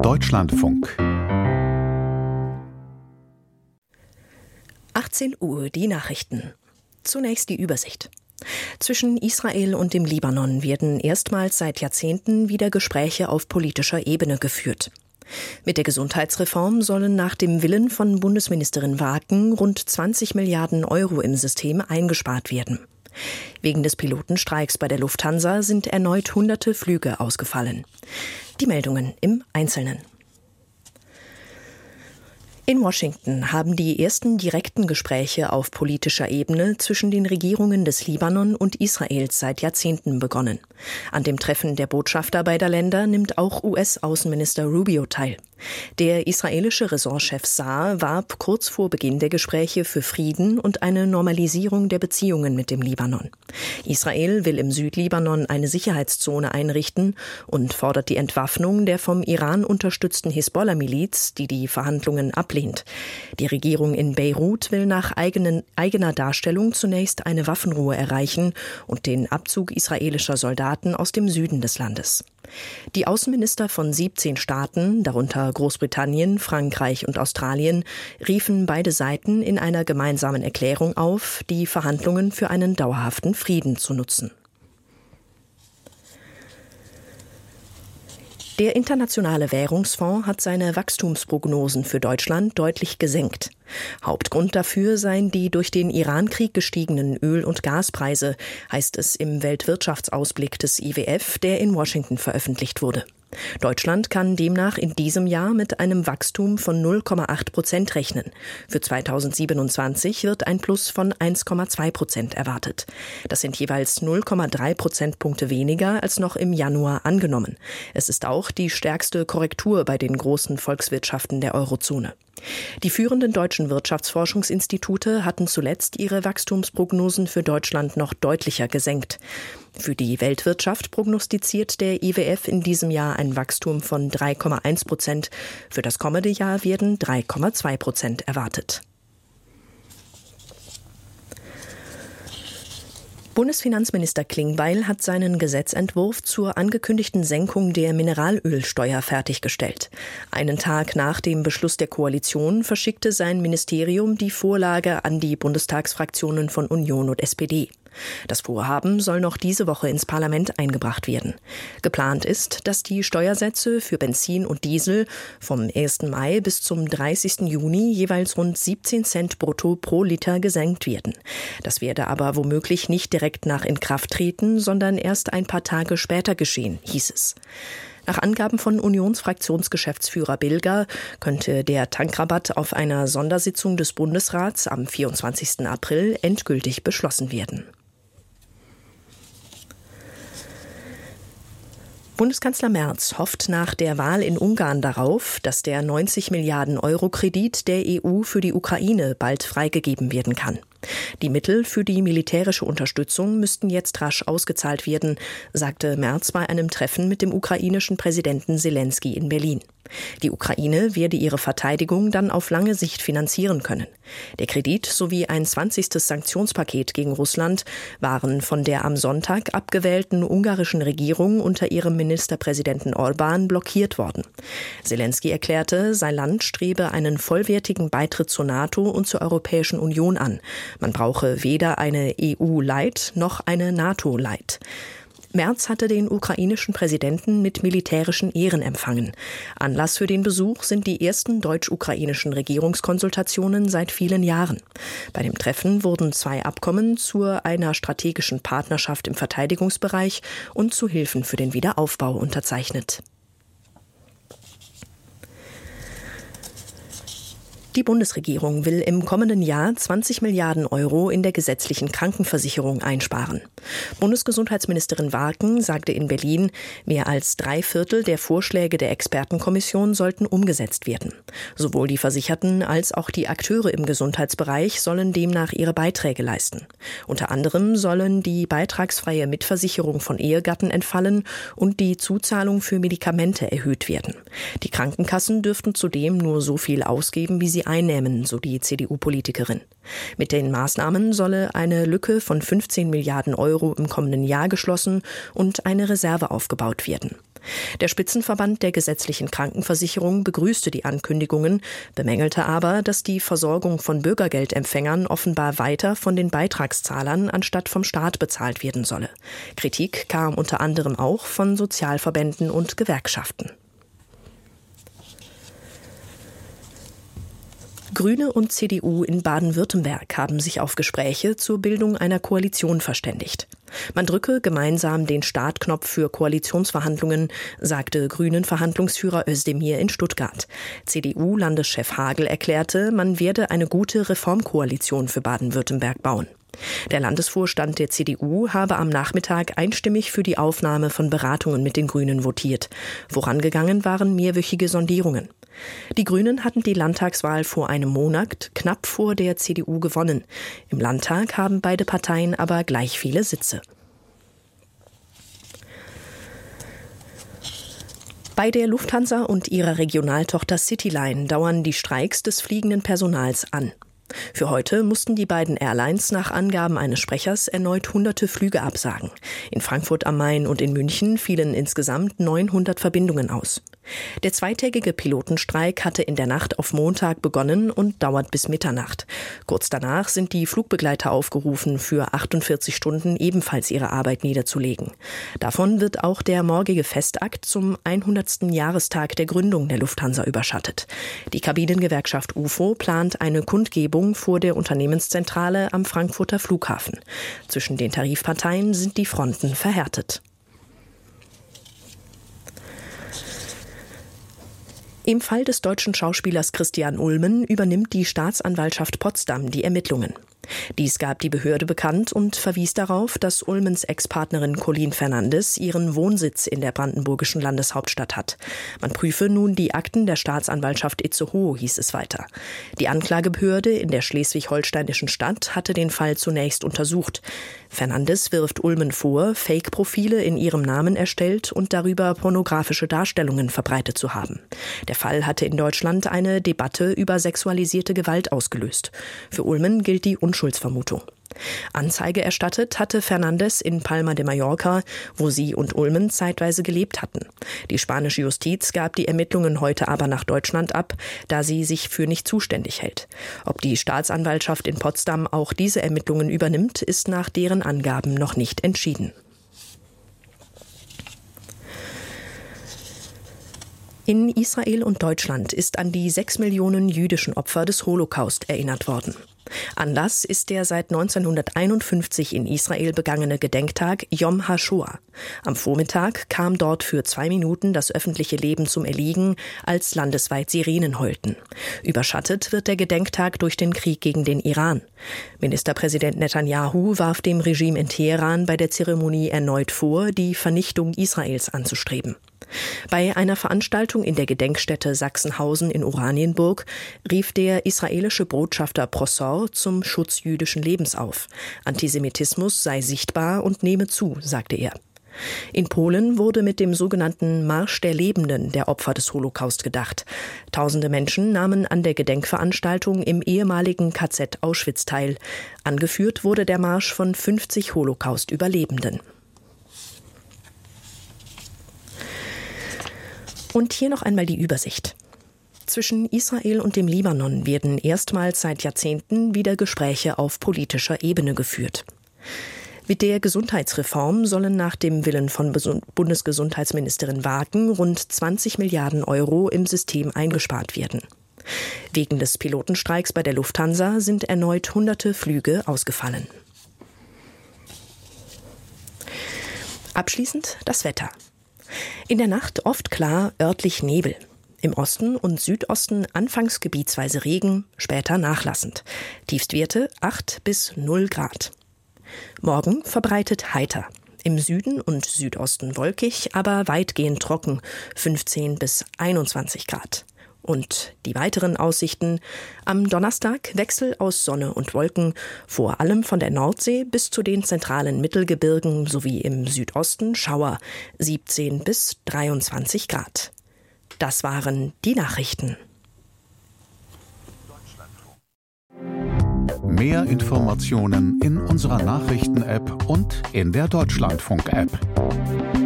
Deutschlandfunk. 18 Uhr, die Nachrichten. Zunächst die Übersicht. Zwischen Israel und dem Libanon werden erstmals seit Jahrzehnten wieder Gespräche auf politischer Ebene geführt. Mit der Gesundheitsreform sollen nach dem Willen von Bundesministerin Waken rund 20 Milliarden Euro im System eingespart werden. Wegen des Pilotenstreiks bei der Lufthansa sind erneut hunderte Flüge ausgefallen. Die Meldungen im Einzelnen. In Washington haben die ersten direkten Gespräche auf politischer Ebene zwischen den Regierungen des Libanon und Israels seit Jahrzehnten begonnen. An dem Treffen der Botschafter beider Länder nimmt auch US-Außenminister Rubio teil. Der israelische Ressortchef Saar warb kurz vor Beginn der Gespräche für Frieden und eine Normalisierung der Beziehungen mit dem Libanon. Israel will im Südlibanon eine Sicherheitszone einrichten und fordert die Entwaffnung der vom Iran unterstützten Hisbollah-Miliz, die die Verhandlungen ablehnt. Die Regierung in Beirut will nach eigener Darstellung zunächst eine Waffenruhe erreichen und den Abzug israelischer Soldaten aus dem Süden des Landes. Die Außenminister von 17 Staaten, darunter Großbritannien, Frankreich und Australien, riefen beide Seiten in einer gemeinsamen Erklärung auf, die Verhandlungen für einen dauerhaften Frieden zu nutzen. Der Internationale Währungsfonds hat seine Wachstumsprognosen für Deutschland deutlich gesenkt. Hauptgrund dafür seien die durch den Iran-Krieg gestiegenen Öl- und Gaspreise, heißt es im Weltwirtschaftsausblick des IWF, der in Washington veröffentlicht wurde. Deutschland kann demnach in diesem Jahr mit einem Wachstum von 0,8% rechnen. Für 2027 wird ein Plus von 1,2% erwartet. Das sind jeweils 0,3 Prozentpunkte weniger als noch im Januar angenommen. Es ist auch die stärkste Korrektur bei den großen Volkswirtschaften der Eurozone. Die führenden deutschen Wirtschaftsforschungsinstitute hatten zuletzt ihre Wachstumsprognosen für Deutschland noch deutlicher gesenkt. Für die Weltwirtschaft prognostiziert der IWF in diesem Jahr ein Wachstum von 3,1%. Für das kommende Jahr werden 3,2% erwartet. Bundesfinanzminister Klingbeil hat seinen Gesetzentwurf zur angekündigten Senkung der Mineralölsteuer fertiggestellt. Einen Tag nach dem Beschluss der Koalition verschickte sein Ministerium die Vorlage an die Bundestagsfraktionen von Union und SPD. Das Vorhaben soll noch diese Woche ins Parlament eingebracht werden. Geplant ist, dass die Steuersätze für Benzin und Diesel vom 1. Mai bis zum 30. Juni jeweils rund 17 Cent brutto pro Liter gesenkt werden. Das werde aber womöglich nicht direkt nach Inkrafttreten, sondern erst ein paar Tage später geschehen, hieß es. Nach Angaben von Unionsfraktionsgeschäftsführer Bilger könnte der Tankrabatt auf einer Sondersitzung des Bundesrats am 24. April endgültig beschlossen werden. Bundeskanzler Merz hofft nach der Wahl in Ungarn darauf, dass der 90 Milliarden Euro Kredit der EU für die Ukraine bald freigegeben werden kann. Die Mittel für die militärische Unterstützung müssten jetzt rasch ausgezahlt werden, sagte Merz bei einem Treffen mit dem ukrainischen Präsidenten Selenskyj in Berlin. Die Ukraine werde ihre Verteidigung dann auf lange Sicht finanzieren können. Der Kredit sowie ein 20. Sanktionspaket gegen Russland waren von der am Sonntag abgewählten ungarischen Regierung unter ihrem Ministerpräsidenten Orbán blockiert worden. Selenskyj erklärte, sein Land strebe einen vollwertigen Beitritt zur NATO und zur Europäischen Union an. Man brauche weder eine EU-Light noch eine NATO-Light. Merz hatte den ukrainischen Präsidenten mit militärischen Ehren empfangen. Anlass für den Besuch sind die ersten deutsch-ukrainischen Regierungskonsultationen seit vielen Jahren. Bei dem Treffen wurden 2 Abkommen zu einer strategischen Partnerschaft im Verteidigungsbereich und zu Hilfen für den Wiederaufbau unterzeichnet. Die Bundesregierung will im kommenden Jahr 20 Milliarden Euro in der gesetzlichen Krankenversicherung einsparen. Bundesgesundheitsministerin Waken sagte in Berlin, mehr als 3/4 der Vorschläge der Expertenkommission sollten umgesetzt werden. Sowohl die Versicherten als auch die Akteure im Gesundheitsbereich sollen demnach ihre Beiträge leisten. Unter anderem sollen die beitragsfreie Mitversicherung von Ehegatten entfallen und die Zuzahlung für Medikamente erhöht werden. Die Krankenkassen dürften zudem nur so viel ausgeben, wie sie einnehmen, so die CDU-Politikerin. Mit den Maßnahmen solle eine Lücke von 15 Milliarden Euro im kommenden Jahr geschlossen und eine Reserve aufgebaut werden. Der Spitzenverband der gesetzlichen Krankenversicherung begrüßte die Ankündigungen, bemängelte aber, dass die Versorgung von Bürgergeldempfängern offenbar weiter von den Beitragszahlern anstatt vom Staat bezahlt werden solle. Kritik kam unter anderem auch von Sozialverbänden und Gewerkschaften. Grüne und CDU in Baden-Württemberg haben sich auf Gespräche zur Bildung einer Koalition verständigt. Man drücke gemeinsam den Startknopf für Koalitionsverhandlungen, sagte Grünen-Verhandlungsführer Özdemir in Stuttgart. CDU-Landeschef Hagel erklärte, man werde eine gute Reformkoalition für Baden-Württemberg bauen. Der Landesvorstand der CDU habe am Nachmittag einstimmig für die Aufnahme von Beratungen mit den Grünen votiert. Vorangegangen waren mehrwöchige Sondierungen. Die Grünen hatten die Landtagswahl vor einem Monat knapp vor der CDU gewonnen. Im Landtag haben beide Parteien aber gleich viele Sitze. Bei der Lufthansa und ihrer Regionaltochter Cityline dauern die Streiks des fliegenden Personals an. Für heute mussten die beiden Airlines nach Angaben eines Sprechers erneut hunderte Flüge absagen. In Frankfurt am Main und in München fielen insgesamt 900 Verbindungen aus. Der zweitägige Pilotenstreik hatte in der Nacht auf Montag begonnen und dauert bis Mitternacht. Kurz danach sind die Flugbegleiter aufgerufen, für 48 Stunden ebenfalls ihre Arbeit niederzulegen. Davon wird auch der morgige Festakt zum 100. Jahrestag der Gründung der Lufthansa überschattet. Die Kabinengewerkschaft UFO plant eine Kundgebung vor der Unternehmenszentrale am Frankfurter Flughafen. Zwischen den Tarifparteien sind die Fronten verhärtet. Im Fall des deutschen Schauspielers Christian Ulmen übernimmt die Staatsanwaltschaft Potsdam die Ermittlungen. Dies gab die Behörde bekannt und verwies darauf, dass Ulmens Ex-Partnerin Colleen Fernandes ihren Wohnsitz in der brandenburgischen Landeshauptstadt hat. Man prüfe nun die Akten der Staatsanwaltschaft Itzehoe, hieß es weiter. Die Anklagebehörde in der schleswig-holsteinischen Stadt hatte den Fall zunächst untersucht. Fernandes wirft Ulmen vor, Fake-Profile in ihrem Namen erstellt und darüber pornografische Darstellungen verbreitet zu haben. Der Fall hatte in Deutschland eine Debatte über sexualisierte Gewalt ausgelöst. Für Ulmen gilt die Unschuldsvermutung. Anzeige erstattet hatte Fernandes in Palma de Mallorca, wo sie und Ulmen zeitweise gelebt hatten. Die spanische Justiz gab die Ermittlungen heute aber nach Deutschland ab, da sie sich für nicht zuständig hält. Ob die Staatsanwaltschaft in Potsdam auch diese Ermittlungen übernimmt, ist nach deren Angaben noch nicht entschieden. In Israel und Deutschland ist an die 6 Millionen jüdischen Opfer des Holocaust erinnert worden. Anlass ist der seit 1951 in Israel begangene Gedenktag Yom HaShoah. Am Vormittag kam dort für 2 Minuten das öffentliche Leben zum Erliegen, als landesweit Sirenen heulten. Überschattet wird der Gedenktag durch den Krieg gegen den Iran. Ministerpräsident Netanyahu warf dem Regime in Teheran bei der Zeremonie erneut vor, die Vernichtung Israels anzustreben. Bei einer Veranstaltung in der Gedenkstätte Sachsenhausen in Oranienburg rief der israelische Botschafter Prosor zum Schutz jüdischen Lebens auf. Antisemitismus sei sichtbar und nehme zu, sagte er. In Polen wurde mit dem sogenannten Marsch der Lebenden der Opfer des Holocaust gedacht. Tausende Menschen nahmen an der Gedenkveranstaltung im ehemaligen KZ Auschwitz teil. Angeführt wurde der Marsch von 50 Holocaust-Überlebenden. Und hier noch einmal die Übersicht. Zwischen Israel und dem Libanon werden erstmals seit Jahrzehnten wieder Gespräche auf politischer Ebene geführt. Mit der Gesundheitsreform sollen nach dem Willen von Bundesgesundheitsministerin Waken rund 20 Milliarden Euro im System eingespart werden. Wegen des Pilotenstreiks bei der Lufthansa sind erneut hunderte Flüge ausgefallen. Abschließend das Wetter. In der Nacht oft klar, örtlich Nebel. Im Osten und Südosten anfangs gebietsweise Regen, später nachlassend. Tiefstwerte 8 bis 0 Grad. Morgen verbreitet heiter. Im Süden und Südosten wolkig, aber weitgehend trocken, 15 bis 21 Grad. Und die weiteren Aussichten: am Donnerstag Wechsel aus Sonne und Wolken, vor allem von der Nordsee bis zu den zentralen Mittelgebirgen sowie im Südosten Schauer, 17 bis 23 Grad. Das waren die Nachrichten. Mehr Informationen in unserer Nachrichten-App und in der Deutschlandfunk-App.